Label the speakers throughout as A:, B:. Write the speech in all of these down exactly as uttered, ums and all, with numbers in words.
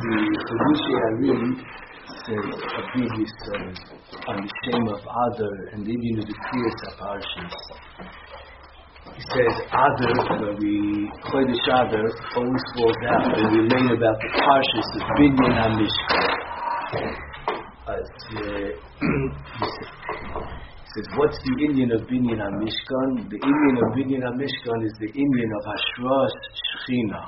A: the Chedushei HaRim says a previous uh, on the shame of Adar and the Indian of the Kriyas HaParshas. He says Adar, where we Chodesh Adar, always falls out when we learn about the Parshas of Binyan HaMishkan. As uh, he says, what's the Indian of Binyan HaMishkan? The Indian of Binyan HaMishkan is the Indian of Hashras Shechina.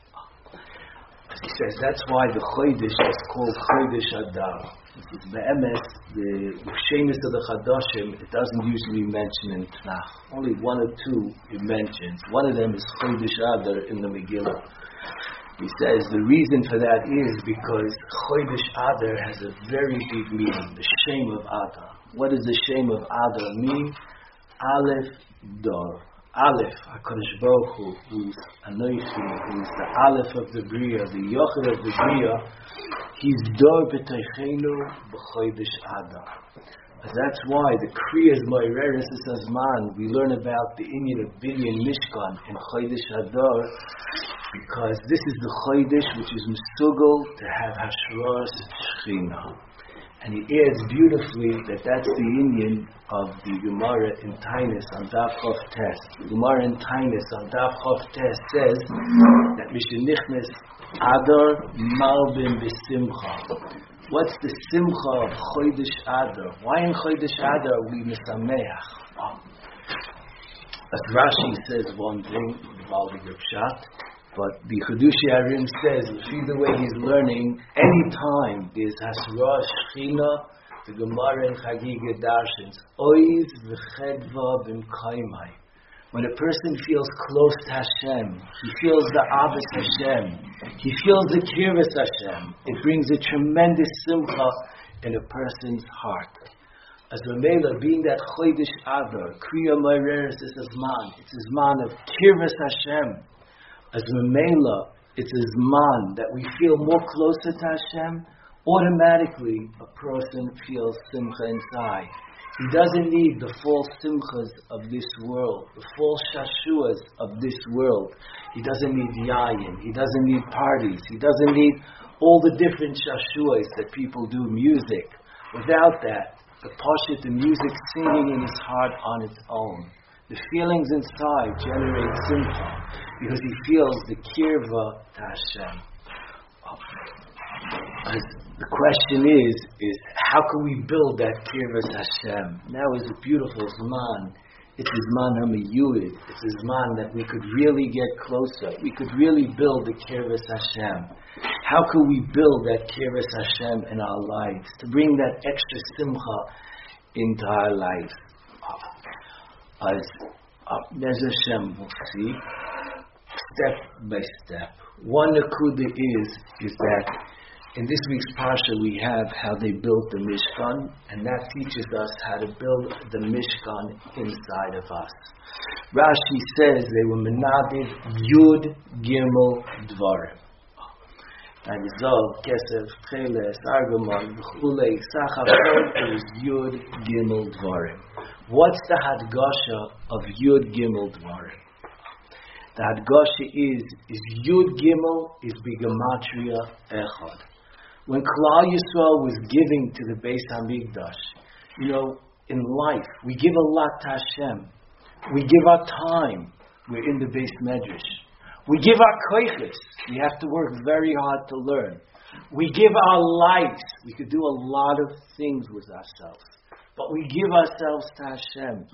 A: He says that's why the Chodesh is called Chodesh Adar. The M S, the Shemus of the Chadashim, it doesn't usually mention in Tanakh. Only one or two it mentions. One of them is Chodesh Adar in the Megillah. He says the reason for that is because Chodesh Adar has a very big meaning. The shame of Adar. What does the shame of Adar mean? Aleph Dor. Aleph, HaKadosh Baruch Hu, who's Anoichi, who's the Aleph of the Bria, the Yochid of the Bria, he's Dor B'Teichenu B'Chodesh Adar. That's why the Kriyas Moireres Azman, we learn about the Inyan of Binyan Mishkan in Chodesh Adar, because this is the Chodesh which is Mesugel to have Hashras Shechina. And he adds beautifully that that's the Indian of the Gemara in Tainus on Daf Chof Tes. The Gemara in Tainus on Daf Chof Tes says that Mishenichnes Adar Malbim B'Simcha. What's the Simcha of Chodesh Adar? Why in Chodesh Adar we Misameach? As Rashi says one thing involving the Pshat, but the Chedushei HaRim says, see the way he's learning, any time there's Hasra Shechina, the Gemara in Chagiga Darshans, Oiz v'chedva b'mkaimai. When a person feels close to Hashem, he feels the Ahavas Hashem, he feels the Kirvas Hashem, it brings a tremendous simcha in a person's heart. As Ramela, being that Chodesh Adar, Kriya Moireres is a Zman, it's a Zman of Kirvas Hashem. As Mamela, it's a Zman that we feel more closer to Hashem, automatically a person feels Simcha inside. He doesn't need the false Simchas of this world, the false Shashuas of this world. He doesn't need Yayin, he doesn't need parties, he doesn't need all the different Shashuas that people do music. Without that, the Pashut, the music singing in his heart on its own. The feelings inside generate simcha because he feels the kirva to Hashem. The question is, is how can we build that kirva to Hashem? Now is a beautiful zman. It's a zman hamiyuid. It's a zman that we could really get closer. We could really build the kirva to Hashem. How can we build that kirva to Hashem in our lives to bring that extra simcha into our lives? As uh, Hashem will see, step by step. One nakuda is is that in this week's parsha we have how they built the Mishkan, and that teaches us how to build the Mishkan inside of us. Rashi says they were menadid Yud Gimel Dvarim. And Zov, Kesef, Cheles, Argamon, Chulei, Sachar, is Yud Gimel Dvarim. What's the Hadgasha of Yud Gimel Dvarim? The Hadgasha is, is Yud Gimel is Bigamatria Echad. When Klal Yisrael was giving to the Beis HaMikdash, you know, in life, we give a lot to Hashem. We give our time. We're in the Beis Medrash. We give our koiches. We have to work very hard to learn. We give our lives. We could do a lot of things with ourselves. But we give ourselves to Hashem.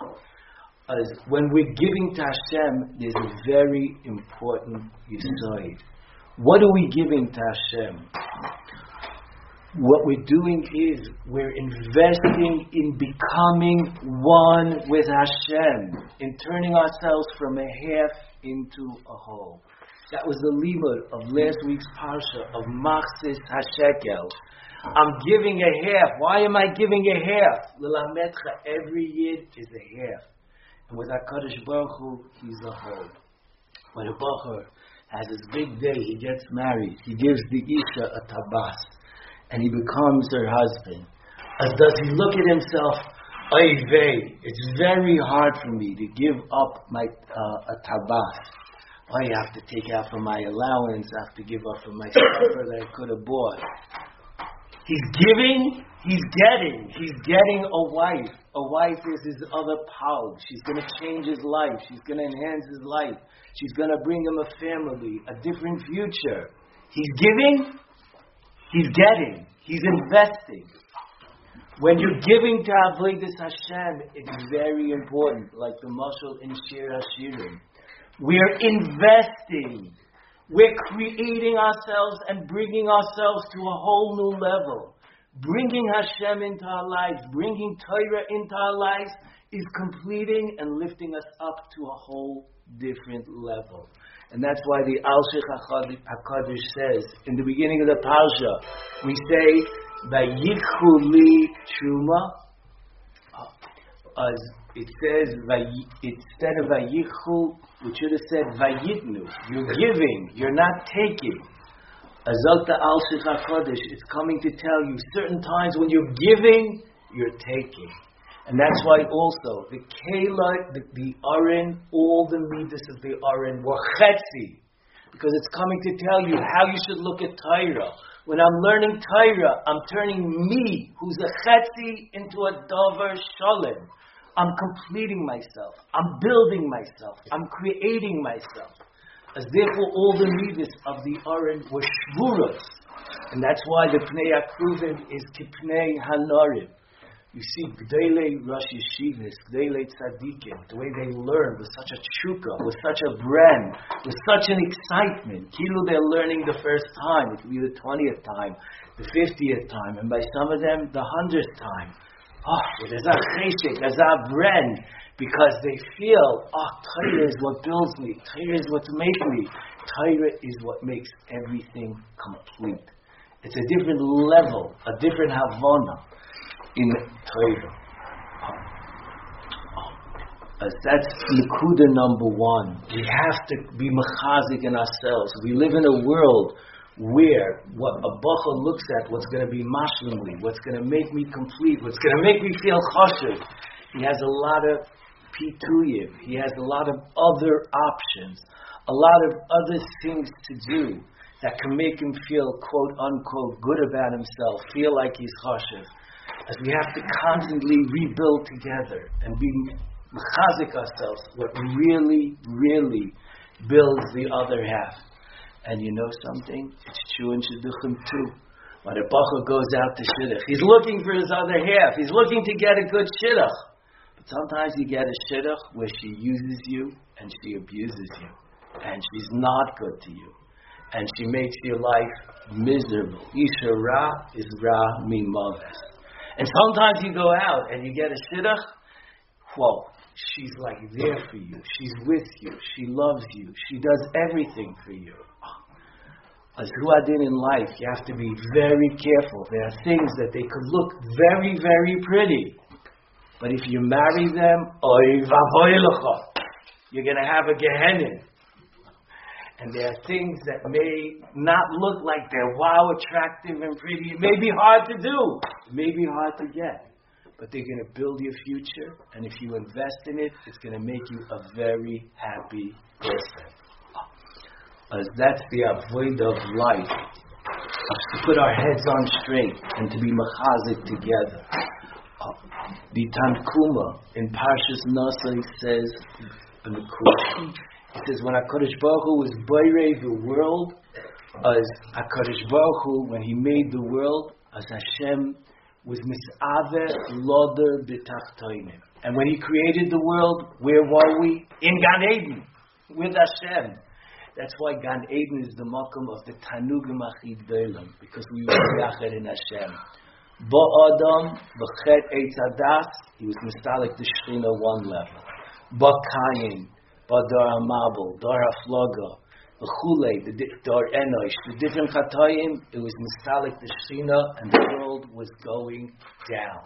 A: As when we're giving to Hashem, there's a very important yesod. What are we giving to Hashem? What we're doing is we're investing in becoming one with Hashem, in turning ourselves from a half into a whole. That was the limud of last week's parsha of Machzis HaShekel. I'm giving a half. Why am I giving a half? L'lametcha, every yid is a half. And with HaKadosh Baruch Hu, he's a whole. When a Bachar has his big day, he gets married, he gives the Isha a tabas, and he becomes her husband. As does he look at himself, oy vey, it's very hard for me to give up my uh, a tabas. I have to take out from my allowance, I have to give up from my supper that I could have bought. He's giving, he's getting. He's getting a wife. A wife is his other pal. She's going to change his life. She's going to enhance his life. She's going to bring him a family, a different future. He's giving, he's getting. He's investing. When you're giving to Avodas Hashem, it's very important, like the mashal in Shir HaShirim. We're investing. We're creating ourselves and bringing ourselves to a whole new level. Bringing Hashem into our lives, bringing Torah into our lives is completing and lifting us up to a whole different level. And that's why the Al-Sheikh HaKadosh says, in the beginning of the Parsha, we say, Vayikhu li truma. As it says, instead of Vayikhu, we should have said Vayitnu. You're giving, you're not taking. Azalta Al-Sheikh HaKadosh, it's coming to tell you certain times when you're giving, you're taking. And that's why also, the Kela, the, the Aron, all the midas of the Aron were Chetzi. Because it's coming to tell you how you should look at Torah. When I'm learning Torah, I'm turning me, who's a Chetzi, into a Dover Shalom. I'm completing myself. I'm building myself. I'm creating myself. As therefore all the midas of the Aron were shvuras. And that's why the Pnei HaKruvim is Kipnei Hanarim. You see, Gdele Rosh Yeshivas, Gdele Tzadikim, the way they learn with such a tshuka, with such a brand, with such an excitement. Kilu they're learning the first time. It could be the twentieth time, the fiftieth time, and by some of them, the hundredth time. Oh, there's a cheshek, there's a brand, because they feel, oh, Torah is what builds me, Torah is what makes me, Torah is what makes everything complete. It's a different level, a different Havana in Torah. Oh. As that's Nekuda number one. We have to be mechazik in ourselves. We live in a world where what a bacha looks at, what's going to be mashlimli, what's going to make me complete, what's going to make me feel chashuv. He has a lot of pituyim. He has a lot of other options, a lot of other things to do that can make him feel, quote unquote, good about himself, feel like he's chashuv. As we have to constantly rebuild together and be mechazik ourselves, what really, really builds the other half. And you know something? It's true in Shidduchim too. When a bacha goes out to Shidduch, he's looking for his other half. He's looking to get a good Shidduch. But sometimes you get a Shidduch where she uses you and she abuses you. And she's not good to you. And she makes your life miserable. Isha Ra is Ra Mimaves. And sometimes you go out and you get a Shidduch, whoa, she's like there for you. She's with you. She loves you. She does everything for you. As Huadin in life, you have to be very careful. There are things that they could look very, very pretty. But if you marry them, oy vavoy lecha, you're going to have a Gehenna. And there are things that may not look like they're wow, attractive and pretty. It may be hard to do. It may be hard to get. But they're going to build your future. And if you invest in it, it's going to make you a very happy person. As that's the avoid of life. To put our heads on straight and to be mechazik together. Uh, the Tankuma in Parshas Nasa says, in the Kursi, it says when HaKadosh Baruch Hu was boirei the world, as HaKadosh Baruch Hu, when He made the world, as Hashem was misaveh loder b'tachtoinim. And when He created the world, where were we? In Gan Eden, with Hashem. That's why Gan Eden is the makom of the Tanugim Achid Beilam, because we were yachad in Hashem. Bo Adam, b'chet eitz hadas, he was mistalik the Shechina one level. Bo Kayin, bo Dar HaMabul, Dar HaFlaga, v'chulei, the Dar Enosh, the different Chatayim, it was mistalik the Shechina, and the world was going down.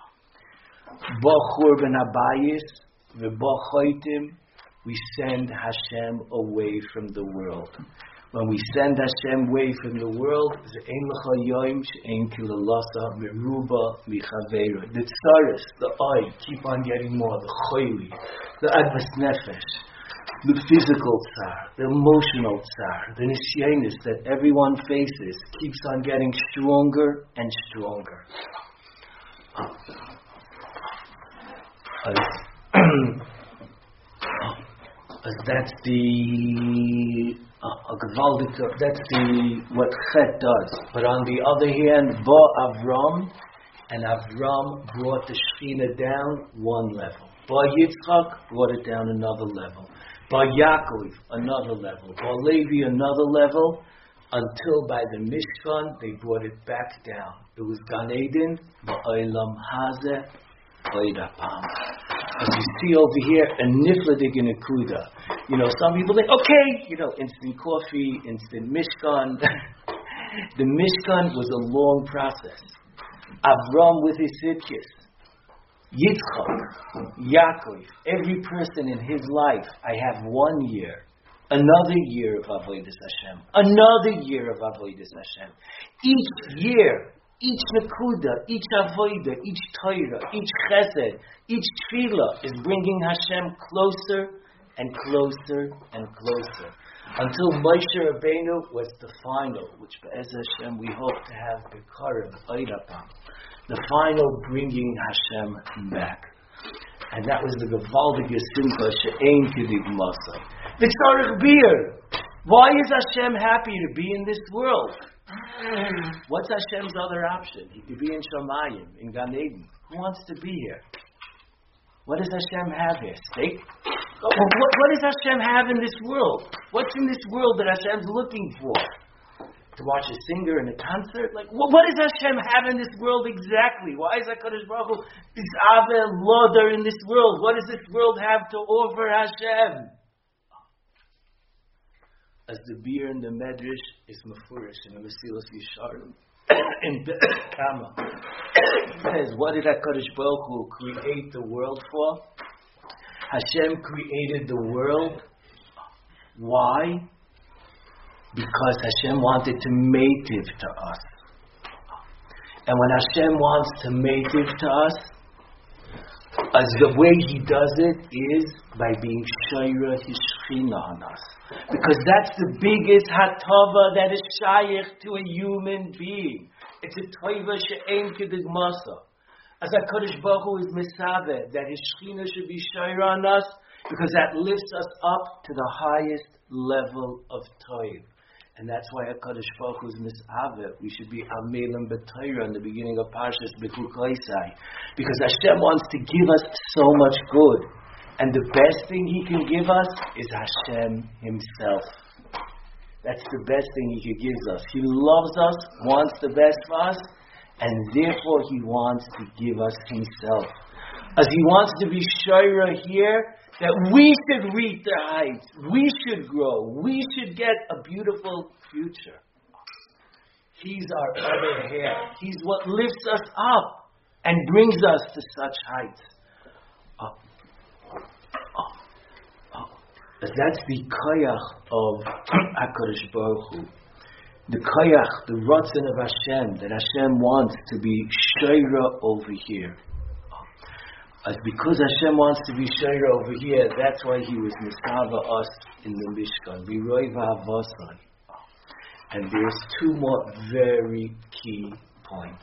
A: Bo Churban Habayis, v'bo Choitim, we send Hashem away from the world. When we send Hashem away from the world, the tsaris, the eye, keep on getting more, the choili, the advas nefesh. the physical tsar, the emotional tsar, the nisyanis that everyone faces keeps on getting stronger and stronger. As, as that's the uh, gewaldige, that's the what Chet does. But on the other hand, Ba Avram, and Avram brought the Shekhinah down one level. Ba Yitzchak brought it down another level. Ba Yaakov another level. Ba Levi another level. Until by the Mishkan they brought it back down. It was Gan Eden, Ba'olam Hazeh, Oidapam. As you see over here, a nifladik in a kuda. You know, some people think, okay, you know, instant coffee, instant Mishkan. The Mishkan was a long process. Avram with his Sidkis, Yitzchak, Yaakov, every person in his life, I have one year, another year of Avodas Hashem, another year of Avodas Hashem. Each year, each Nakuda, each Avodah, each Torah, each Chesed, each Tefillah is bringing Hashem closer and closer and closer. Until Moshe Rabbeinu was the final, which Be'ez Hashem we hope to have Bekarim, Oidapam, the final bringing Hashem back. And that was the Gevaldige Simcha She'ein K'dig Masa. V'tzarech bir. Why is Hashem happy to be in this world? What's Hashem's other option? He could be in Shamayim, in Gan Eden. Who wants to be here? What does Hashem have here? Steak? What, what does Hashem have in this world? What's in this world that Hashem's looking for? To watch a singer in a concert? Like, what, what does Hashem have in this world exactly? Why is HaKadosh Baruch Hu this Ave Loder in this world? What does this world have to offer Hashem? As the beer in the Medrash is Mefurish in the Mesilas Yesharim. In Kama. It says, what did HaKadosh Baruch Hu create the world for? Hashem created the world. Why? Because Hashem wanted to mative to us. And when Hashem wants to mative to us, as the way He does it is by being Shaira His Shechina on us. Because that's the biggest hatava that is shaykh to a human being. It's a toiva she'ein k'dig masa. As HaKadosh Baruch Hu is misaveh, that His Shechina should be Shaira on us, because that lifts us up to the highest level of toiv. And that's why HaKadosh Baruch Hu is misaveh. We should be amelim b'Torah in the beginning of Parshas B'Kukaisai. Because Hashem wants to give us so much good. And the best thing He can give us is Hashem Himself. That's the best thing He could give us. He loves us, wants the best for us, and therefore He wants to give us Himself. As He wants to be Shaira here, that we should reach the heights, we should grow, we should get a beautiful future. He's our other half. He's what lifts us up and brings us to such heights. Oh. Oh. Oh. That's the koyach of HaKadosh Baruch Hu. The koyach, the ratzon of Hashem, that Hashem wants to be Shaira over here. As because Hashem wants to be Shaira over here, that's why He was Misava us in the Mishkan. B'roi v'havasai. And there's two more very key points.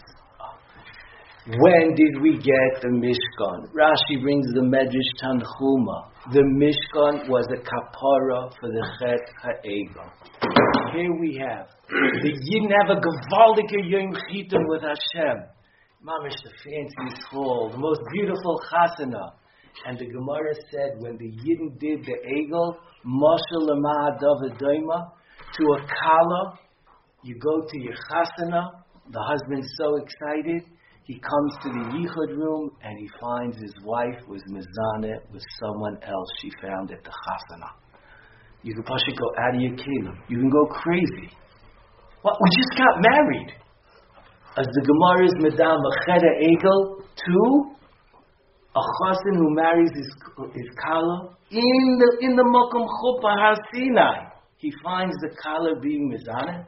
A: When did we get the Mishkan? Rashi brings the Medrash Tanchuma. The Mishkan was a kapara for the Chet HaEgel. Here we have the Yidden have a gewaldige Yom Chitim with Hashem. Mamish, the fanciest hall, the most beautiful chasana. And the Gemara said when the Yidden did the Egel, Moshe Lama David Doima, to a kala, you go to your chasana, the husband's so excited, he comes to the yichud room and he finds his wife was mizaneh with someone else she found at the chasana. You can possibly go out of your kelim. You can go crazy. What? We just got married. As the Gemara is Medam Macheda Egel to a chasen who marries his, his kala in the in the Mokum Chuppah Har Sinai. He finds the kala being mizaneh.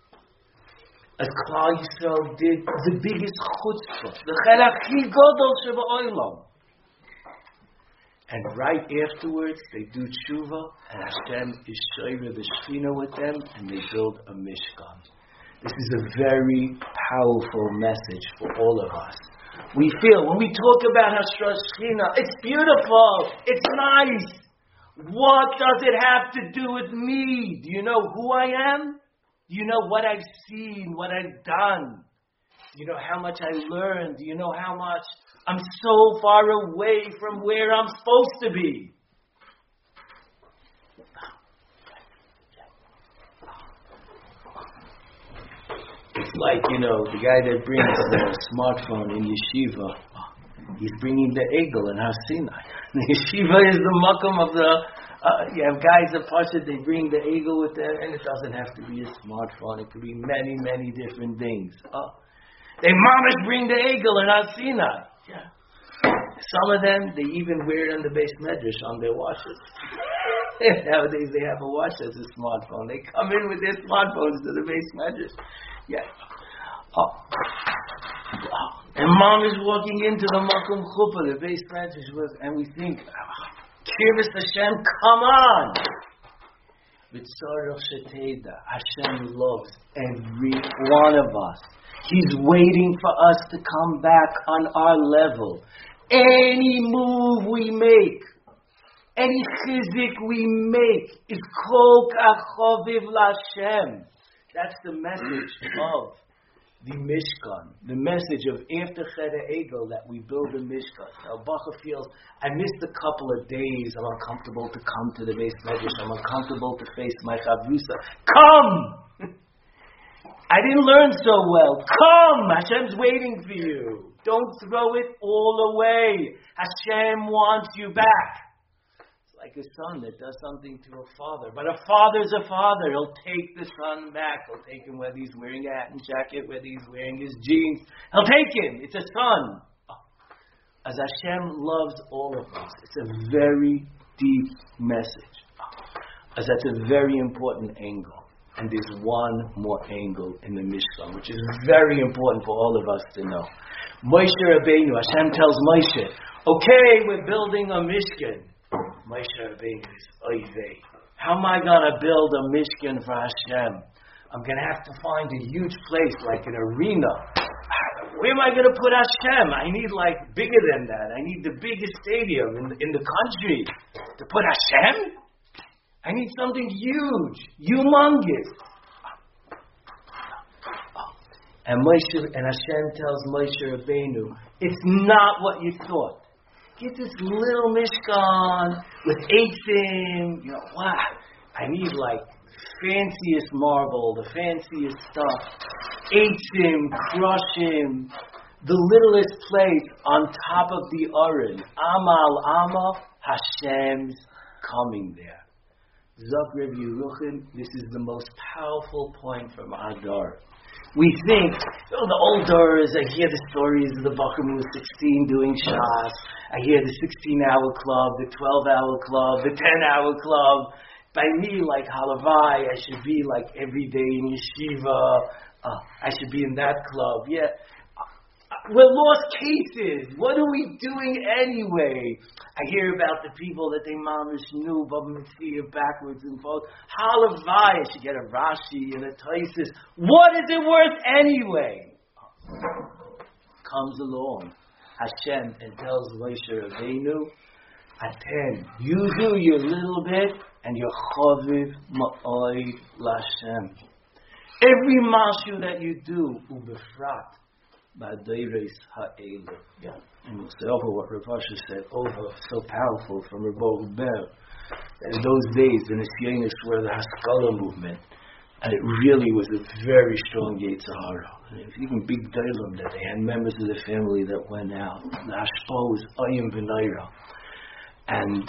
A: As Klal Yisrael did the biggest chutzpah, the chelak chi godol sheba'olam. And right afterwards, they do tshuva, and Hashem is shoyver the Shekhinah with them, and they build a Mishkan. This is a very powerful message for all of us. We feel, when we talk about Hashras Shekhinah, it's beautiful, it's nice. What does it have to do with me? Do you know who I am? Do you know what I've seen, what I've done? Do you know how much I learned? Do you know how much I'm so far away from where I'm supposed to be? It's like, you know, the guy that brings the smartphone in yeshiva, he's bringing the Egel in Har Sinai. The yeshiva is the makom of the, uh, you have guys that push it, they bring the Egel with them, and it doesn't have to be a smartphone, it could be many, many different things. Oh. They mamish bring the Egel in Har Sinai. Yeah. Some of them, they even wear it on the base medrash on their watches. Nowadays they have a watch as a smartphone. They come in with their smartphones to the base medrash. Yeah. Oh. Oh. And mom is walking into the Makom Chuppah, the base medrash was, and we think, Kirvis Hashem, come on! With Tzarech Sheteda, Hashem loves every one of us. He's waiting for us to come back on our level. Any move we make, any chizik we make, is kol kach choviv l'Hashem. That's the message of the Mishkan. The message of after Cheder Egel that we build a Mishkan. Now, Bacha feels, I missed a couple of days. I'm uncomfortable to come to the base medrash. I'm uncomfortable to face my chavrusa. Come! I didn't learn so well. Come! Hashem's waiting for you. Don't throw it all away. Hashem wants you back. Like a son that does something to a father. But a father's a father. He'll take the son back. He'll take him whether he's wearing a hat and jacket, whether he's wearing his jeans. He'll take him. It's a son. As Hashem loves all of us. It's a very deep message. As that's a very important angle. And there's one more angle in the Mishkan, which is very important for all of us to know. Moshe Rabbeinu, Hashem tells Moshe, okay, we're building a Mishkan. Moshe Rabbeinu is, oy vey. How am I going to build a Mishkan for Hashem? I'm going to have to find a huge place, like an arena. Where am I going to put Hashem? I need like bigger than that. I need the biggest stadium in, in the country to put Hashem? I need something huge, humongous. And Moshe and Hashem tells Moshe Rabbeinu, it's not what you thought. Get this little Mishkan with eitzim, you know, wow. I need like fanciest marble, the fanciest stuff. Eitzim, crushim, the littlest place on top of the Aron. Amal, Ama, Hashem's coming there. Zok Reb Yeruchim, this is the most powerful point from Adar. We think, oh, the old doors, I hear the stories of the Bachar who was sixteen doing Shas. I hear the sixteen-hour club, the twelve-hour club, the ten-hour club. By me, like Halavai, I should be like every day in yeshiva. Uh, I should be in that club. Yeah. We're lost cases. What are we doing anyway? I hear about the people that they mamish knew, Baba Metzia backwards and forwards. Halavai, I should get a Rashi and a Taisis. What is it worth anyway? Comes along Hashem and tells Moshe Rabbeinu, Aten, you do your little bit and your chaviv ma'oid l'Hashem. Every mashu that you do, ubefrat, ba'deiros ha'elu. Yeah. And we'll say over what Rav Asher said, over so powerful from Rav Ber. In those days, the Nisyonis were the Haskalah movement, and it really was a very strong Yetzer Hara. And it was even big Deilim that they had members of the family that went out. The Hashpah was Ayim B'Naira. And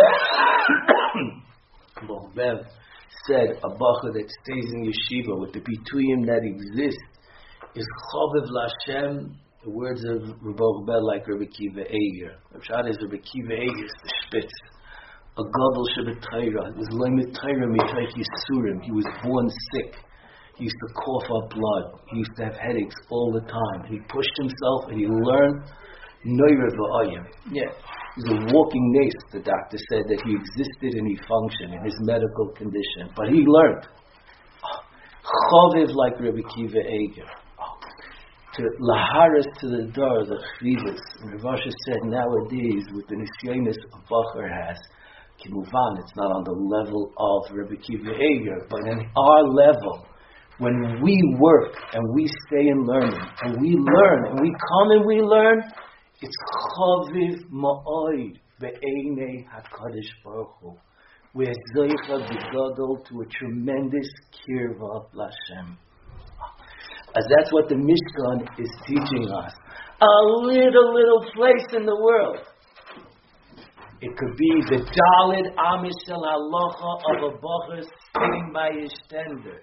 A: Rav Bev said, a bacha that stays in yeshiva with the bituyim that exist is Chaviv L'Hashem. The words of Rabbi Bel like Rabbi Kiva Eiger. Rabbi Shad is Rabbi Kiva Eiger is the Spitz. A gadol shebet Torah. It was loymit Torah mitayich yisurim. He was born sick. He used to cough up blood. He used to have headaches all the time. And he pushed himself and he learned. Noira v'ayim. Yeah. He's a walking nace, the doctor said, that he existed and he functioned in his medical condition. But he learned. Chaviv like Rabbi Kiva Eger. To laharis to the door, the chvidus. And Rav Asher said nowadays, with the nisyonis a bacher has, kimuvan, it's not on the level of Rabbi Kiva Eger, but in our level, when we work and we stay in learning, and we learn, and we come and we learn, it's chaviv ma'oid be'einei HaKadosh Baruch Hu. We're zoicha b'gadol to a tremendous kirva l'Hashem. As that's what the Mishkan is teaching us. A little, little place in the world. It could be the Daled Amish Shel Halacha of a Bacher sitting by his tender.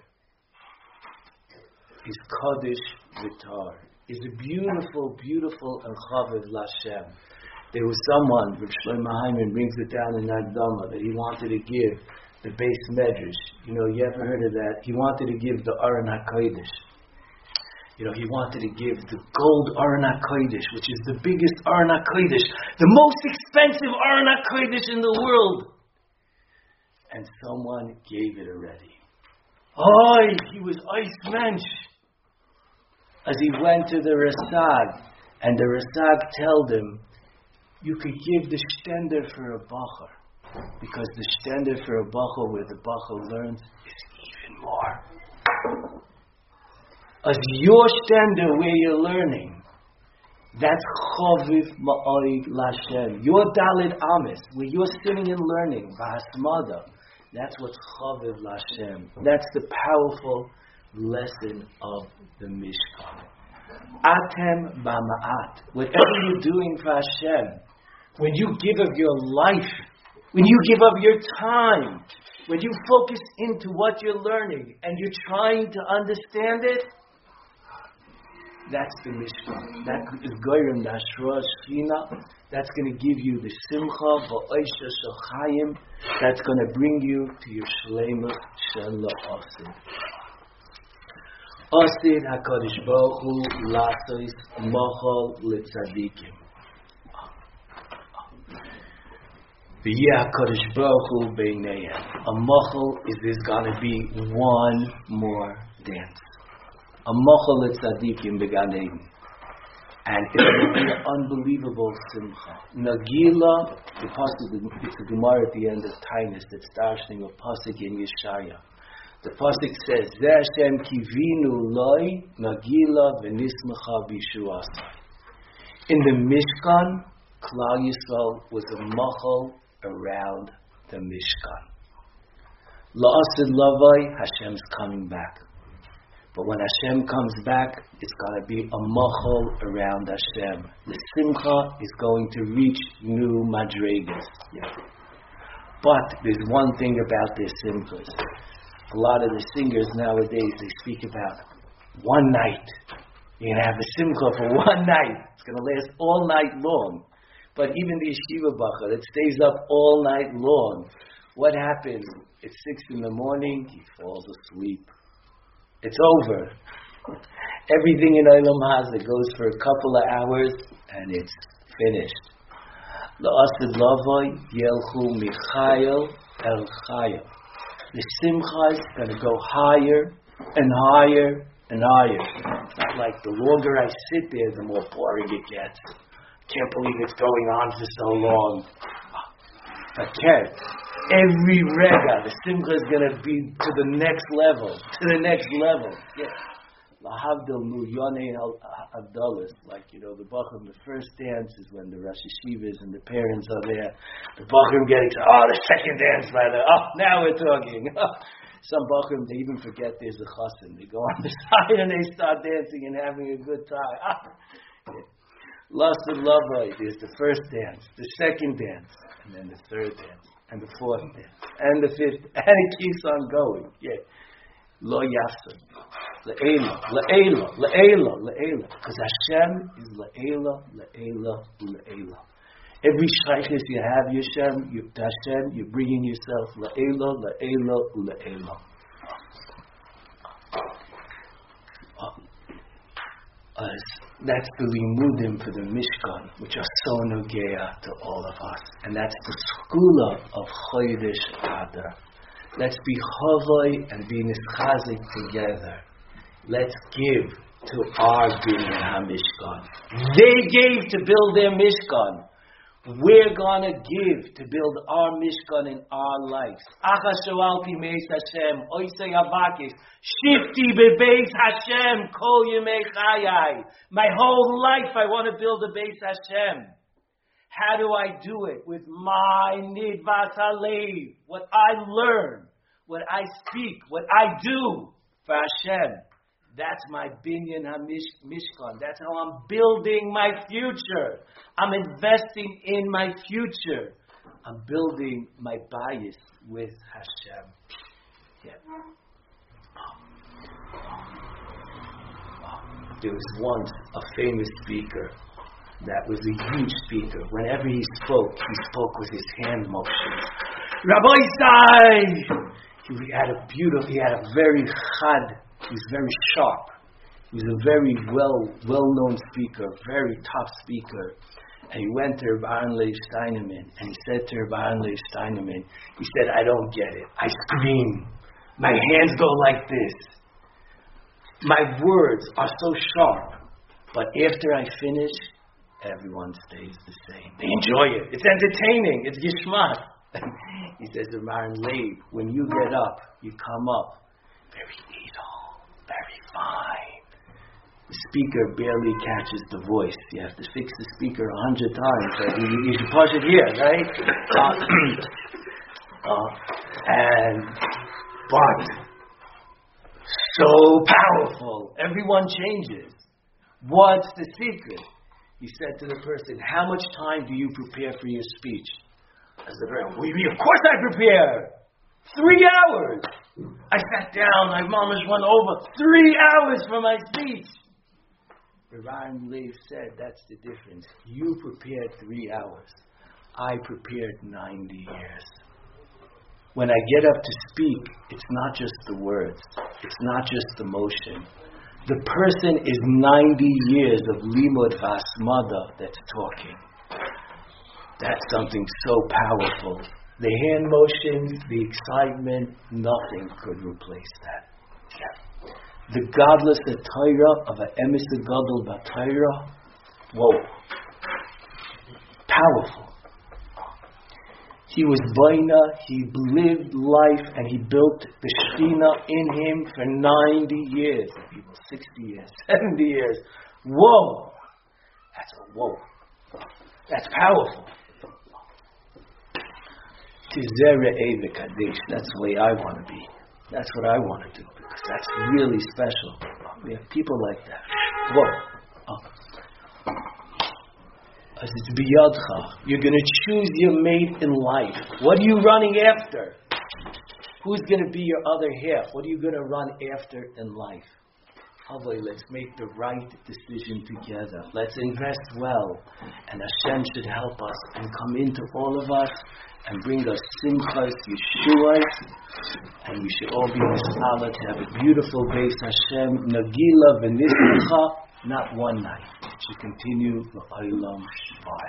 A: His Kaddish Vitar. Is a beautiful, beautiful and Chaviv L'Hashem. There was someone, Rav Shlomo Hyman brings it down in Agdama, that he wanted to give the base medrash. You know, you ever heard of that? He wanted to give the Aron HaKodesh. You know, he wanted to give the gold Aron HaKodesh, which is the biggest Aron HaKodesh, the most expensive Aron HaKodesh in the world. And someone gave it already. Oh, he was ice mensch. As he went to the Rasag, and the Rasag told him, you could give the stender for a bacher, because the stender for a bacher where the bacher learns is even more. As your stender where you're learning, that's chaviv ma'oid l'Hashem. Your Daled Amis, where you're sitting and learning, b'hasmada, that's what's chaviv l'Hashem. That's the powerful lesson of the Mishkan. Atem b'ma'at. Whatever you're doing for Hashem, when you give of your life, when you give of your time, when you focus into what you're learning and you're trying to understand it, that's the Mishkan. That is Goyim Nashra Shechina. That's going to give you the Simcha V'Oisha Shachayim. That's going to bring you to your Shleimus Shel Asid. Asid HaKadosh Baruch Hu Lasos Machal L'Tzadikim. V'yeh HaKadosh Baruch Hu Beineihem. A Machal is there's going to be one more dance. A Machal L'Tzadikim Began Eden. And it's going to be an unbelievable simcha. Nagila, the pasuk, it's a Gemara at the end of Tainus that's darshaning a pasuk in Yeshaya. The pasuk says, Zeh Hashem kivinu loi nagila v'nismecha b'yishuasai. In the Mishkan, Klal Yisrael was a machal around the Mishkan. La'asid lavai, Hashem's coming back. But when Hashem comes back, it's going to be a machal around Hashem. The simcha is going to reach new madregas. Yeah. But there's one thing about their simchas. A lot of the singers nowadays, they speak about one night. You're going to have a simcha for one night. It's going to last all night long. But even the yeshiva bacha that stays up all night long, what happens? It's six in the morning, he falls asleep. It's over. Everything in Olam Hazeh goes for a couple of hours and it's finished. La'asid lavoi yelchu michayel el chayel. The simcha is going to go higher and higher and higher. It's not like the longer I sit there, the more boring it gets. Can't believe it's going on for so long. Okay. Every rega, the simcha is going to be to the next level, to the next level. Yeah. Lahavdil nu yonei avdalis, like, you know, the bachrim, the first dance is when the Rosh Yeshivas and the parents are there. The bachrim getting to, oh, the second dance, brother. Oh, now we're talking. Some bachrim, they even forget there's a chassan. They go on the side and they start dancing and having a good time. Ah. Yeah. Lust and love, right? There's the first dance, the second dance, and then the third dance. And the fourth dance, and the fifth, and it keeps on going. Yeah, lo yafsan, le'ela, le'ela, le'ela, le'ela. Because Hashem is le'ela, le'ela, le'ela. Every shaykhis you have, Hashem, you, Hashem, you're bringing yourself le'ela, le'ela, le'ela. As that's the limudim for the Mishkan, which are so nogea to all of us. And that's the skula of Chodesh Adar. Let's be chavoi and be nischazik together. Let's give to our binyan HaMishkan. They gave to build their Mishkan. We're gonna give to build our Mishkan in our lives. Acha shoalti meis Hashem, oisei avakis, shifti bebeis Hashem, kol yemei chayai. My whole life I want to build a Beis Hashem. How do I do it? With my nidvas halev, what I learn, what I speak, what I do for Hashem. That's my binyan HaMishkan. That's how I'm building my future. I'm investing in my future. I'm building my bias with Hashem. Yeah. There was once a famous speaker that was a huge speaker. Whenever he spoke, he spoke with his hand motions. Rabbi Isai! He had a beautiful, he had a very chad. He was very sharp. He was a very well, well-known speaker, very tough speaker. And he went to Reb Aaron Leib Steinemann, and he said to Reb Aaron Leib Steinemann, he said, I don't get it. I scream. My hands go like this. My words are so sharp. But after I finish, everyone stays the same. They enjoy it. It's entertaining. It's gishmak. He says to Reb Aaron Leib, when you get up, you come up very idle, very fine. The speaker barely catches the voice. You have to fix the speaker a hundred times. So you, you should push it here, right? Uh, uh, and but so powerful. Everyone changes. What's the secret? He said to the person, how much time do you prepare for your speech? As the person, well, of course I prepare. Three hours. I sat down, my mom has run over. Three hours for my speech. Reb Aaron Leib said, that's the difference. You prepared three hours. I prepared ninety years. When I get up to speak, it's not just the words. It's not just the motion. The person is ninety years of limud v'asmada that's talking. That's something so powerful. The hand motions, the excitement, nothing could replace that. Yeah. The godless Torah of an emes gadol b'Torah, whoa, powerful. He was Baina, he lived life, and he built the Shekhinah in him for ninety years. People, sixty years, seventy years. Whoa! That's a whoa. That's powerful. Tizere Eve Kadesh. That's the way I want to be. That's what I want to do, because that's really special. We have people like that. Whoa. Oh. As it's biyadcha. You're going to choose your mate in life. What are you running after? Who's going to be your other half? What are you going to run after in life? Havai, let's make the right decision together. Let's invest well. And Hashem should help us and come into all of us and bring us simchas, yeshuas, and we should all be misala to have a beautiful Beis Hashem, nagila v'nischa, not one night. It should continue l'olam.